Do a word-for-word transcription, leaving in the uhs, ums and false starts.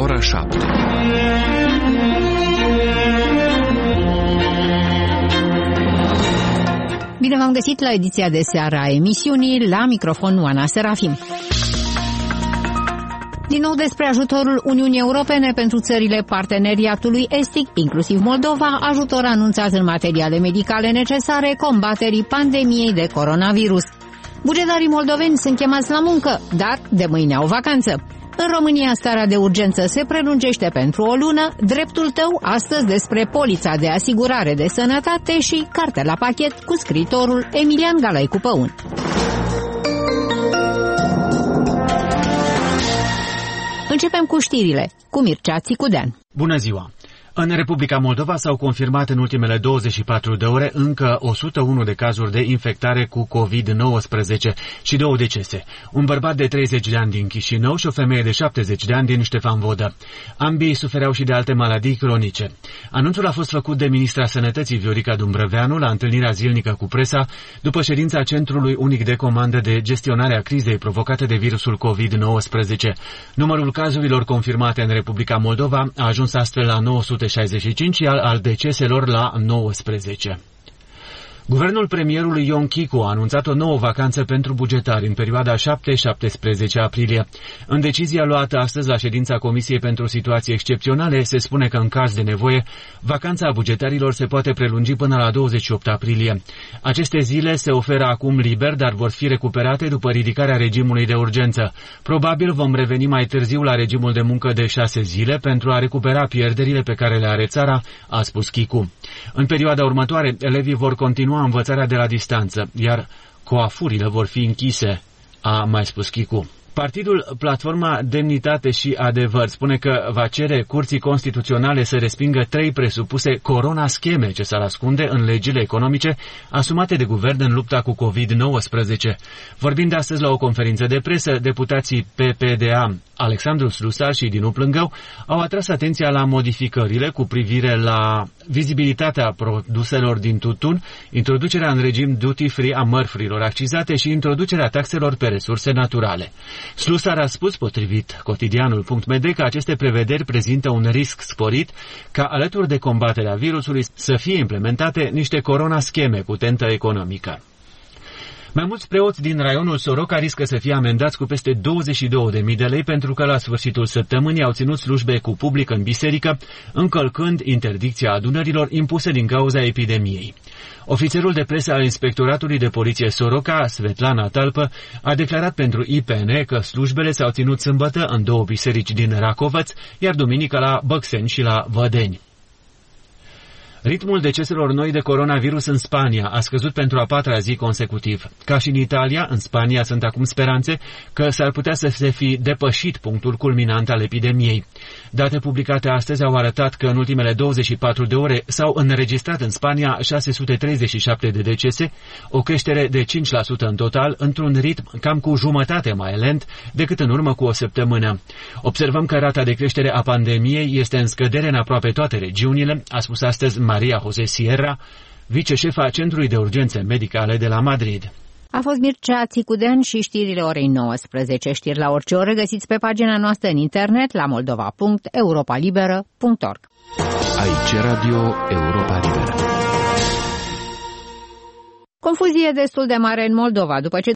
ora șapte. Bine v-am găsit la ediția de seară a emisiunii, la microfon Oana Serafim. Din nou despre ajutorul Uniunii Europene pentru țările parteneriatului estic, inclusiv Moldova, ajutor anunțat în materiale medicale necesare combaterii pandemiei de coronavirus. Bugetarii moldoveni sunt chemați la muncă, dar de mâine au vacanță. În România, starea de urgență se prelungește pentru o lună. Dreptul tău, astăzi despre polița de asigurare de sănătate și carte la pachet cu scriitorul Emilian Galaicu Păun. Începem cu știrile, cu Mircea Țicudean. Bună ziua! În Republica Moldova s-au confirmat în ultimele douăzeci și patru de ore încă o sută unu de cazuri de infectare cu covid nouăsprezece și două decese. Un bărbat de treizeci de ani din Chișinău și o femeie de șaptezeci de ani din Ștefan Vodă. Ambii sufereau și de alte maladii cronice. Anunțul a fost făcut de ministra Sănătății Viorica Dumbrăveanu la întâlnirea zilnică cu presa după ședința Centrului Unic de Comandă de Gestionare a Crizei provocate de virusul covid nouăsprezece. Numărul cazurilor confirmate în Republica Moldova a ajuns astfel la nouă sute șaizeci și cinci, iar al deceselor la nouăsprezece. Guvernul premierului Ion Chicu a anunțat o nouă vacanță pentru bugetari în perioada șapte șaptesprezece aprilie. În decizia luată astăzi la ședința Comisiei pentru Situații Excepționale se spune că în caz de nevoie, vacanța bugetarilor se poate prelungi până la douăzeci și opt aprilie. Aceste zile se oferă acum liber, dar vor fi recuperate după ridicarea regimului de urgență. Probabil vom reveni mai târziu la regimul de muncă de șase zile pentru a recupera pierderile pe care le are țara, a spus Chicu. În perioada următoare, elevii vor continua învățarea de la distanță, iar coafurile vor fi închise, a mai spus Chicu. Partidul Platforma Demnitate și Adevăr spune că va cere Curții Constituționale să respingă trei presupuse corona-scheme ce s-ar ascunde în legile economice asumate de guvern în lupta cu covid nouăsprezece. Vorbind astăzi la o conferință de presă, deputații P P D A Alexandru Slusar și Dinu Plângău au atras atenția la modificările cu privire la vizibilitatea produselor din tutun, introducerea în regim duty-free a mărfurilor accizate și introducerea taxelor pe resurse naturale. Slusar a spus, potrivit cotidianul punct m d, că aceste prevederi prezintă un risc sporit ca, alături de combaterea virusului, să fie implementate niște corona-scheme cu tentă economică. Mai mulți preoți din raionul Soroca riscă să fie amendați cu peste douăzeci și două de mii de lei pentru că la sfârșitul săptămânii au ținut slujbe cu public în biserică, încălcând interdicția adunărilor impuse din cauza epidemiei. Ofițerul de presă al Inspectoratului de Poliție Soroca, Svetlana Talpă, a declarat pentru I P N că slujbele s-au ținut sâmbătă în două biserici din Racovăț, iar duminică la Băcseni și la Vădeni. Ritmul deceselor noi de coronavirus în Spania a scăzut pentru a patra zi consecutiv. Ca și în Italia, în Spania sunt acum speranțe că s-ar putea să se fi depășit punctul culminant al epidemiei. Date publicate astăzi au arătat că în ultimele douăzeci și patru de ore s-au înregistrat în Spania șase sute treizeci și șapte de decese, o creștere de cinci la sută în total, într-un ritm cam cu jumătate mai lent decât în urmă cu o săptămână. Observăm că rata de creștere a pandemiei este în scădere în aproape toate regiunile, a spus astăzi Maria José Sierra, viceșefa Centrului de Urgențe Medicale de la Madrid. A fost Mircea Țicudean și știrile orei nouăsprezece. Știri la orice oră găsiți pe pagina noastră în internet la moldova punct europa liberă punct org. Aici Radio Europa Liberă. Confuzie destul de mare în Moldova după ce